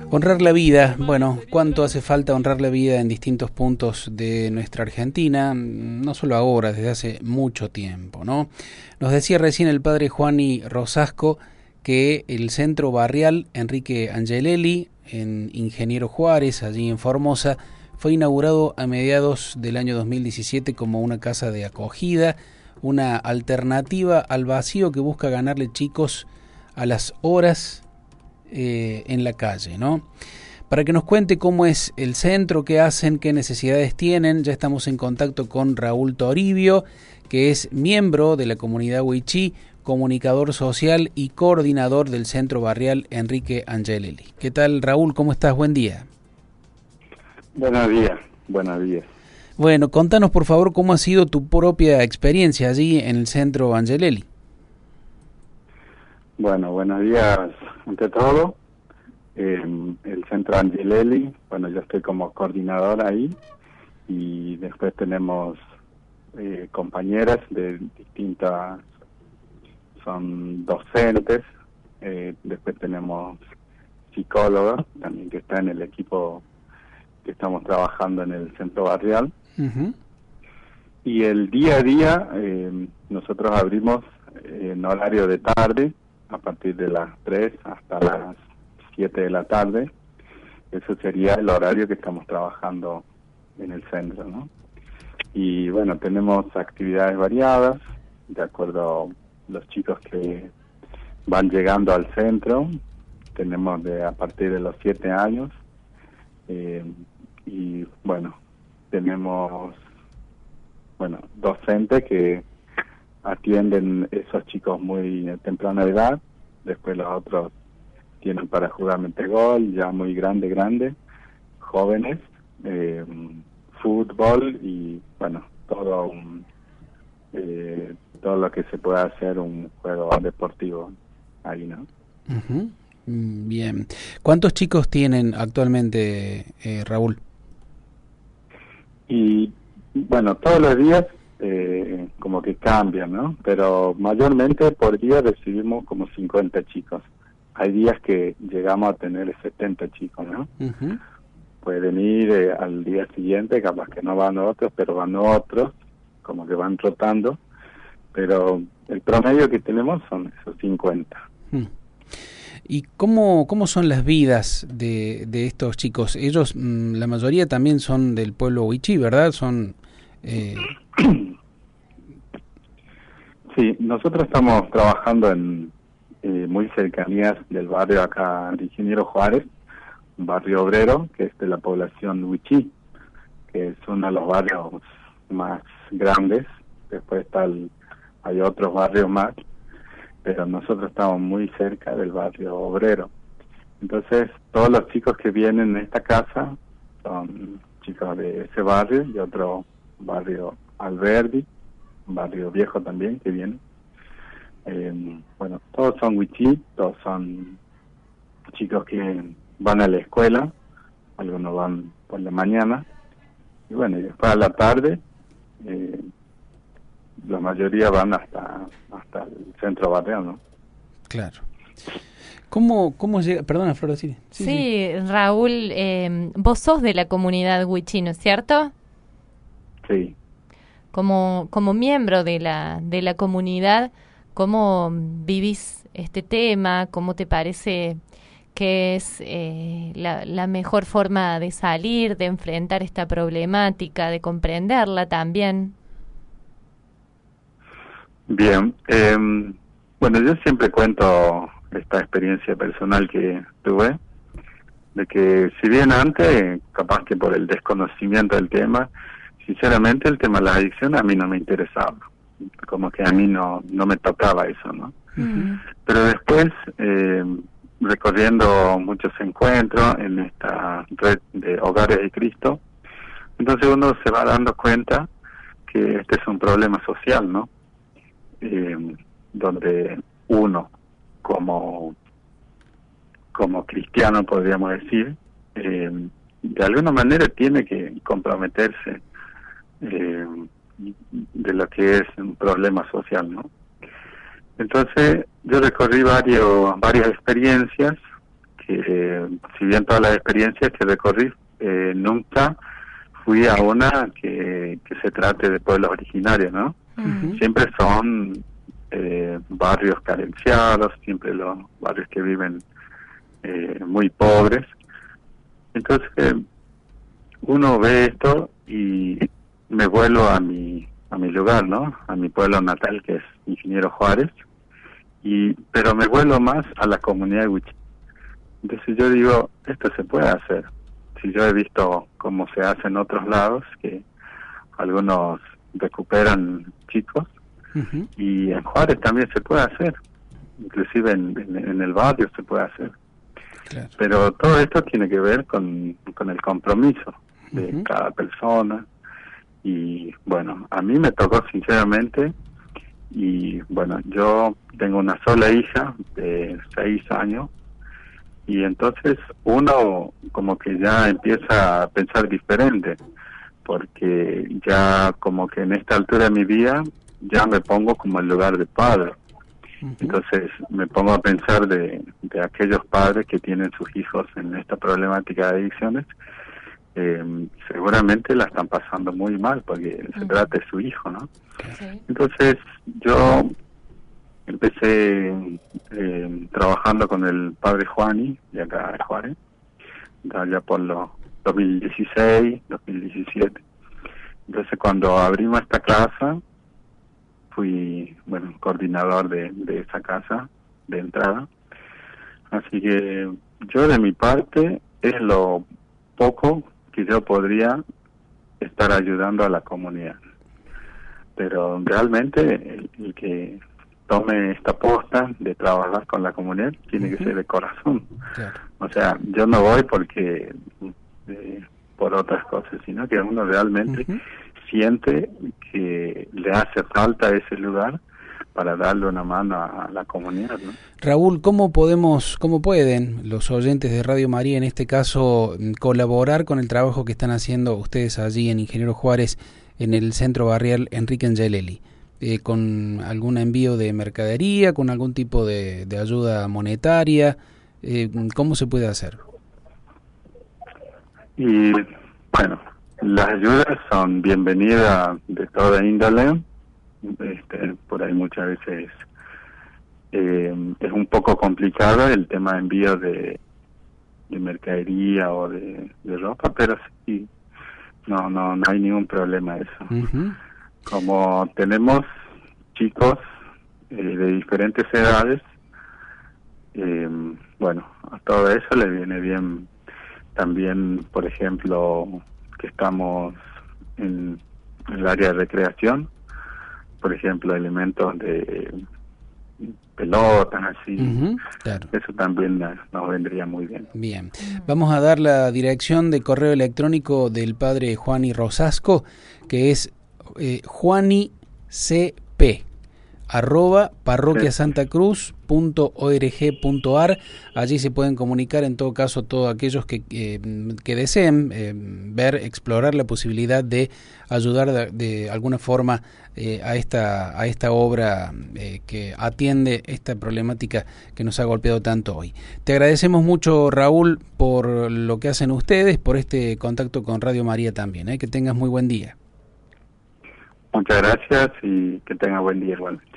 Honrar la vida, bueno, ¿cuánto hace falta honrar la vida en distintos puntos de nuestra Argentina? No solo ahora, desde hace mucho tiempo, ¿no? Nos decía recién el padre Juani Rosasco que el centro barrial Enrique Angelelli, en Ingeniero Juárez, allí en Formosa, fue inaugurado a mediados del año 2017 como una casa de acogida, una alternativa al vacío que busca ganarle chicos a las horas en la calle, ¿no? Para que nos cuente cómo es el centro, qué hacen, qué necesidades tienen, ya estamos en contacto con Raúl Toribio, que es miembro de la comunidad Wichí, comunicador social y coordinador del centro barrial Enrique Angelelli. ¿Qué tal, Raúl? ¿Cómo estás? Buen día. Buenos días, buenos días. Bueno, contanos por favor cómo ha sido tu propia experiencia allí en el centro Angelelli. Bueno, buenos días ante todo. El centro Angelelli, bueno, yo estoy como coordinador ahí y después tenemos compañeras de distintas, son docentes, después tenemos psicólogos también que está en el equipo que estamos trabajando en el centro barrial. Uh-huh. Y el día a día nosotros abrimos en horario de tarde, a partir de las 3 hasta las 7 de la tarde. Eso sería el horario que estamos trabajando en el centro, ¿no? Y bueno, tenemos actividades variadas, de acuerdo a los chicos que van llegando al centro. Tenemos a partir de los 7 años. Y bueno, tenemos docentes que atienden esos chicos muy temprana edad, después los otros tienen para jugar metegol, ya muy grande, jóvenes, fútbol y bueno, todo lo que se pueda hacer un juego deportivo ahí, ¿no? Uh-huh. Bien. ¿Cuántos chicos tienen actualmente, Raúl? Y bueno, todos los días como que cambian, ¿no? Pero mayormente por día recibimos como 50 chicos. Hay días que llegamos a tener 70 chicos, ¿no? Uh-huh. Pueden ir al día siguiente, capaz que no van otros, pero van otros, como que van rotando. Pero el promedio que tenemos son esos 50. ¿Y cómo son las vidas de estos chicos? Ellos, la mayoría también son del pueblo Wichí, ¿verdad? Son... Sí, nosotros estamos trabajando en muy cercanías del barrio acá de Ingeniero Juárez, un barrio obrero, que es de la población Wichí, que es uno de los barrios más grandes. Después hay otros barrios más, pero nosotros estamos muy cerca del barrio obrero. Entonces, todos los chicos que vienen en esta casa son chicos de ese barrio y otro barrio Alberdi, un barrio viejo también que viene. Bueno, todos son Wichí, todos son chicos que van a la escuela, algunos van por la mañana, y bueno, y después a la tarde, la mayoría van hasta el centro barrial, ¿no? Claro. ¿Cómo llega? Perdona, Flora, sí. Sí, Raúl, vos sos de la comunidad Wichí, ¿no es cierto? Sí. Como miembro de la comunidad, ¿cómo vivís este tema? ¿Cómo te parece que es la mejor forma de salir, de enfrentar esta problemática, de comprenderla también? Bien, bueno, yo siempre cuento esta experiencia personal que tuve, de que si bien antes, capaz que por el desconocimiento del tema, sinceramente el tema de la adicción a mí no me interesaba, como que a mí no me tocaba eso, ¿no? Uh-huh. Pero después, recorriendo muchos encuentros en esta red de Hogares de Cristo, entonces uno se va dando cuenta que este es un problema social, ¿no? Donde uno como cristiano, podríamos decir, de alguna manera tiene que comprometerse de lo que es un problema social, ¿no? Entonces yo recorrí varias experiencias porque si bien todas las experiencias que recorrí, nunca fui a una que se trate de pueblos originarios, ¿no? Mm. Siempre son barrios carenciados, siempre los barrios que viven muy pobres. Entonces uno ve esto y me vuelvo a mi lugar, ¿no? A mi pueblo natal, que es Ingeniero Juárez, pero me vuelvo más a la comunidad de Wichí. Entonces yo digo, esto se puede hacer. Si yo he visto cómo se hace en otros lados, que algunos recuperan chicos, y en Juárez también se puede hacer, inclusive en el barrio se puede hacer. Claro. Pero todo esto tiene que ver con el compromiso de cada persona. Y bueno, a mí me tocó sinceramente, y bueno, yo tengo una sola hija de 6 años, y entonces uno como que ya empieza a pensar diferente, porque ya como que en esta altura de mi vida ya me pongo como en lugar de padre. Entonces me pongo a pensar de aquellos padres que tienen sus hijos en esta problemática de adicciones. Seguramente la están pasando muy mal porque se trata de su hijo, ¿no? Sí. Entonces yo empecé trabajando con el padre Juani de acá de Juárez, allá por los 2016, 2017. Entonces cuando abrimos esta casa, fui, bueno, coordinador de esa casa de entrada. Así que yo de mi parte es lo poco que yo podría estar ayudando a la comunidad. Pero realmente el que tome esta posta de trabajar con la comunidad tiene que ser de corazón. Claro. O sea, yo no voy porque por otras cosas, sino que uno realmente siente que le hace falta ese lugar para darle una mano a la comunidad, ¿no? Raúl, ¿cómo pueden los oyentes de Radio María, en este caso, colaborar con el trabajo que están haciendo ustedes allí en Ingeniero Juárez, en el centro barrial Enrique Angelelli? ¿Con algún envío de mercadería, con algún tipo de ayuda monetaria? ¿Cómo se puede hacer? Y bueno, las ayudas son bienvenidas de toda índole. Por ahí muchas veces es un poco complicado el tema de envío de mercadería o de ropa, pero sí, no hay ningún problema eso. Como tenemos chicos de diferentes edades, bueno, a todo eso le viene bien también, por ejemplo, que estamos en el área de recreación, por ejemplo, elementos de pelotas, así. Claro. Eso también nos vendría muy bien. Bien. Vamos a dar la dirección de correo electrónico del padre Juani Rosasco, que es juanicp@parroquiasantacruz.org.ar. Allí se pueden comunicar, en todo caso, todos aquellos que deseen explorar la posibilidad de ayudar de alguna forma a esta obra que atiende esta problemática que nos ha golpeado tanto hoy. Te agradecemos mucho, Raúl, por lo que hacen ustedes, por este contacto con Radio María también. Que tengas muy buen día. Muchas gracias y que tenga buen día igualmente.